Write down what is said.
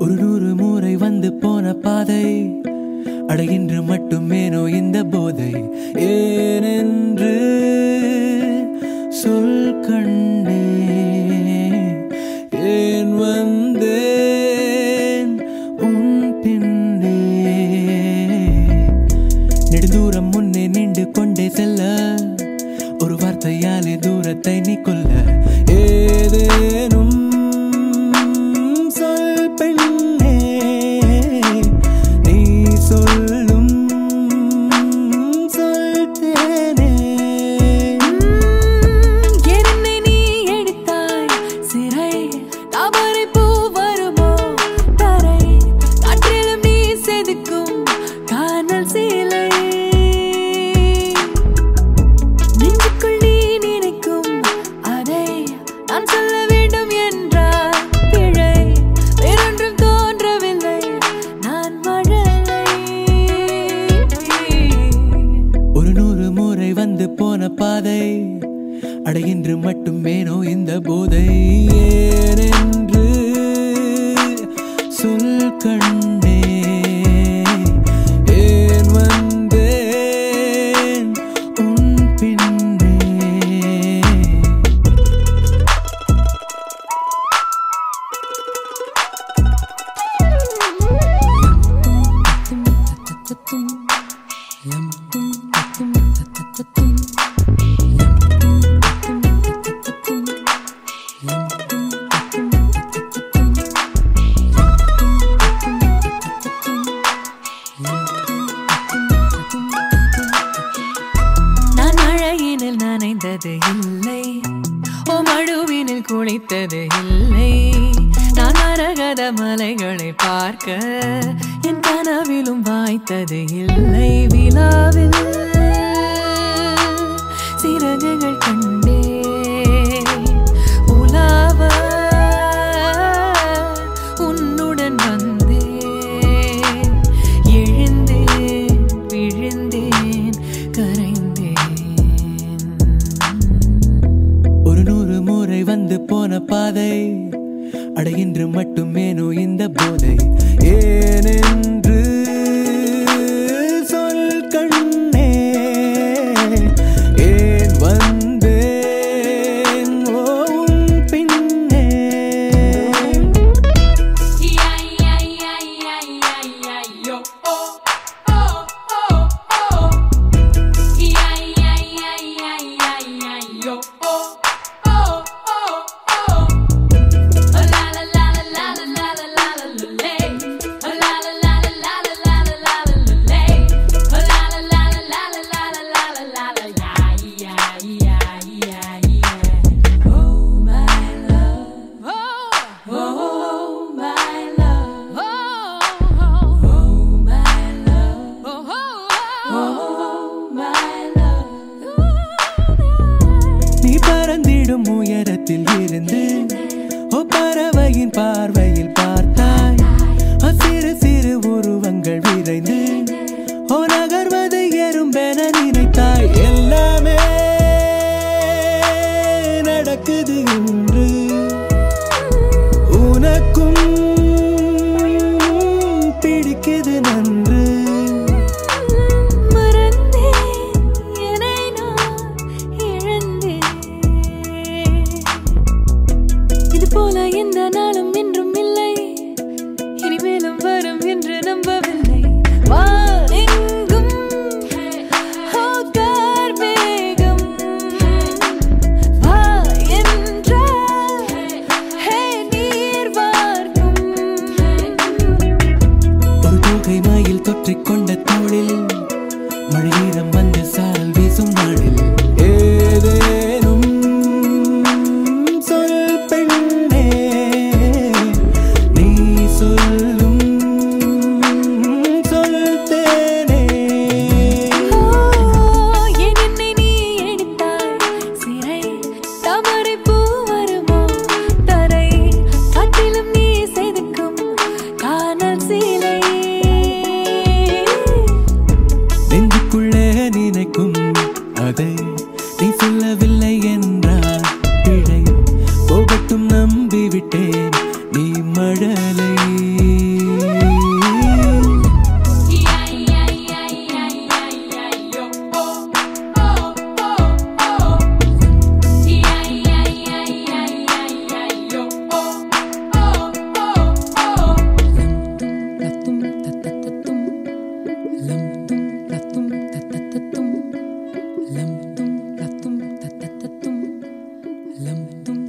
100 முறை வந்து போன பாதை அடைகின்ற மட்டுமேனோ இந்த போதை ஏனென்று சொல் கண்ணே ஏன் வந்தேன் உன் பின்னே நெடுந்தூரம் முன்னே நின்று கொண்டே செல்ல ஒரு வார்த்தையாலே தூரத்தை நீ கொல்ல ஏதேனும் போன பாதை அடைகின்ற மட்டுமேனோ இந்த போதை ஏனென்று சொல் கண்ணே ஏன் வந்தேன் உன் பின்னே நனைந்தது இல்லை ஓ மடுவினில் குளித்தது இல்லை நான் மரகத மலைகளை பார்க்க என் கனவிலும் வாய்த்தது இல்லை விழாவில் சிறகுகள் கண்டே உலாவ உன்னுடன் வந்தேன் எழுந்தேன் விழுந்தேன் கரைந்தேன் 100 முறை வந்து போன பாதை அடைகின்ற மட்டுமேனோ இந்த போதை ஏனென்று சொல் கண்ணே ஏன் வந்தேன் உன் பின்னே உயரத்தில் இருந்து பறவையின் பார்வையில் பார்த்தாய் சிறு சிறு உருவங்கள் விரைந்து நகர்வது எறும்பென நினைத்தாய் எல்லாமே நடக்குது என்று உனக்கும் பிடிக்குது நன்று போல எந்த நாளும் என்றும் இல்லை தும்